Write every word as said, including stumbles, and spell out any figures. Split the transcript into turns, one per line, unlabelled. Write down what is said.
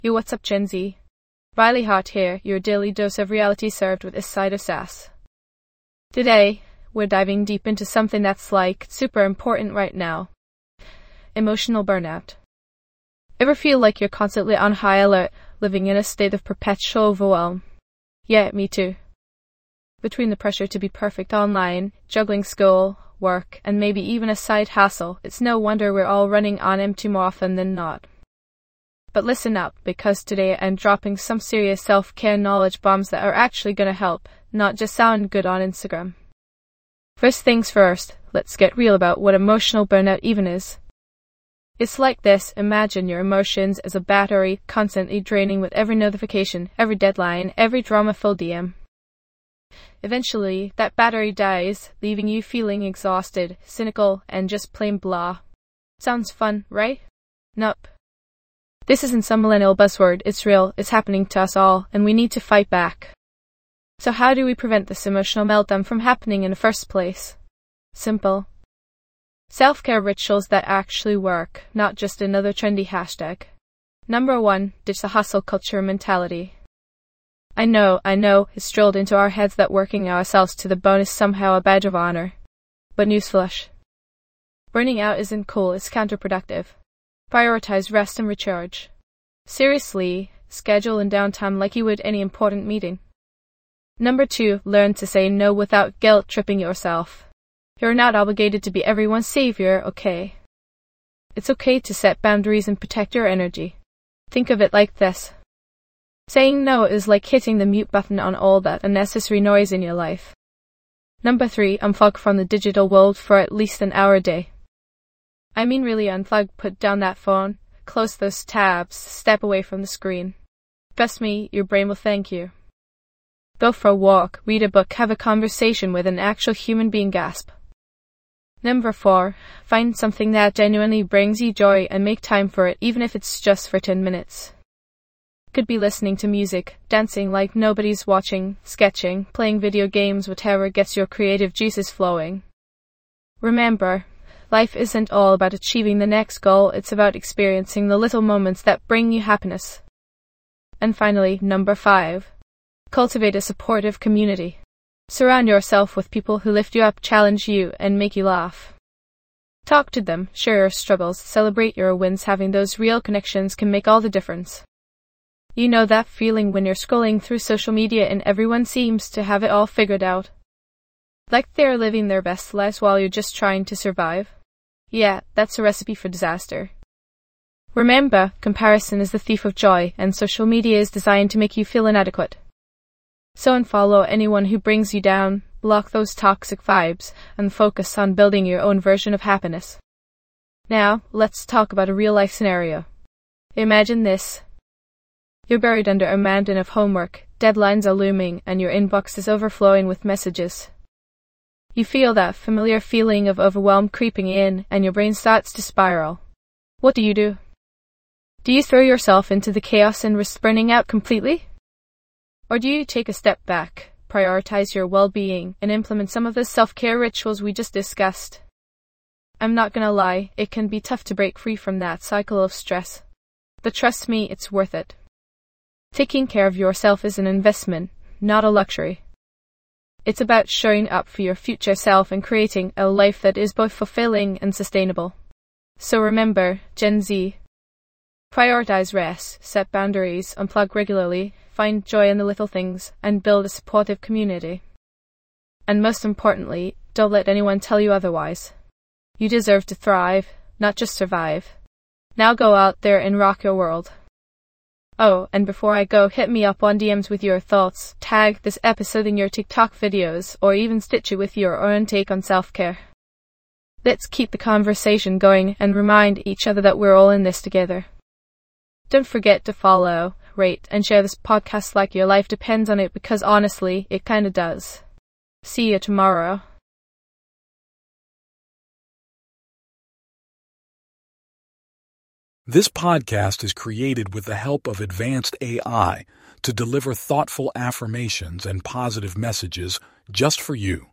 Yo, what's up, Gen Z? Riley Hart here, your daily dose of reality served with a side of sass. Today, we're diving deep into something that's like super important right now. Emotional burnout. Ever feel like you're constantly on high alert, living in a state of perpetual overwhelm? Yeah, me too. Between the pressure to be perfect online, juggling school, work, and maybe even a side hustle, it's no wonder we're all running on empty more often than not. But listen up, because today I'm dropping some serious self-care knowledge bombs that are actually gonna help, not just sound good on Instagram. First things first, let's get real about what emotional burnout even is. It's like this: imagine your emotions as a battery, constantly draining with every notification, every deadline, every drama-filled D M. Eventually, that battery dies, leaving you feeling exhausted, cynical, and just plain blah. Sounds fun, right? Nope. This isn't some millennial buzzword, it's real, it's happening to us all, and we need to fight back. So how do we prevent this emotional meltdown from happening in the first place? Simple. Self-care rituals that actually work, not just another trendy hashtag. Number one, ditch the hustle culture mentality. I know, I know, it's drilled into our heads that working ourselves to the bone is somehow a badge of honor. But newsflash. Burning out isn't cool, it's counterproductive. Prioritize rest and recharge. Seriously, schedule in downtime like you would any important meeting. Number two, learn to say no without guilt-tripping yourself. You're not obligated to be everyone's savior, okay? It's okay to set boundaries and protect your energy. Think of it like this. Saying no is like hitting the mute button on all that unnecessary noise in your life. Number three, unplug from the digital world for at least an hour a day. I mean really unplug, put down that phone, close those tabs, step away from the screen. Trust me, your brain will thank you. Go for a walk, read a book, have a conversation with an actual human being. Gasp. Number four, find something that genuinely brings you joy and make time for it, even if it's just for ten minutes. Could be listening to music, dancing like nobody's watching, sketching, playing video games, whatever gets your creative juices flowing. Remember, life isn't all about achieving the next goal, it's about experiencing the little moments that bring you happiness. And finally, number five, cultivate a supportive community. Surround yourself with people who lift you up, challenge you, and make you laugh. Talk to them, share your struggles, celebrate your wins. Having those real connections can make all the difference. You know that feeling when you're scrolling through social media and everyone seems to have it all figured out? Like they're living their best lives while you're just trying to survive? Yeah, that's a recipe for disaster. Remember, comparison is the thief of joy, and social media is designed to make you feel inadequate. So unfollow anyone who brings you down, block those toxic vibes, and focus on building your own version of happiness. Now, let's talk about a real-life scenario. Imagine this. You're buried under a mountain of homework, deadlines are looming, and your inbox is overflowing with messages. You feel that familiar feeling of overwhelm creeping in, and your brain starts to spiral. What do you do? Do you throw yourself into the chaos and risk burning out completely? Or do you take a step back, prioritize your well-being, and implement some of the self-care rituals we just discussed? I'm not gonna lie, it can be tough to break free from that cycle of stress. But trust me, it's worth it. Taking care of yourself is an investment, not a luxury. It's about showing up for your future self and creating a life that is both fulfilling and sustainable. So remember, Gen Z, prioritize rest, set boundaries, unplug regularly, find joy in the little things, and build a supportive community. And most importantly, don't let anyone tell you otherwise. You deserve to thrive, not just survive. Now go out there and rock your world. Oh, and before I go, hit me up on D Ms with your thoughts, tag this episode in your TikTok videos, or even stitch it with your own take on self-care. Let's keep the conversation going and remind each other that we're all in this together. Don't forget to follow, rate, and share this podcast like your life depends on it, because honestly, it kinda does. See you tomorrow.
This podcast is created with the help of advanced A I to deliver thoughtful affirmations and positive messages just for you.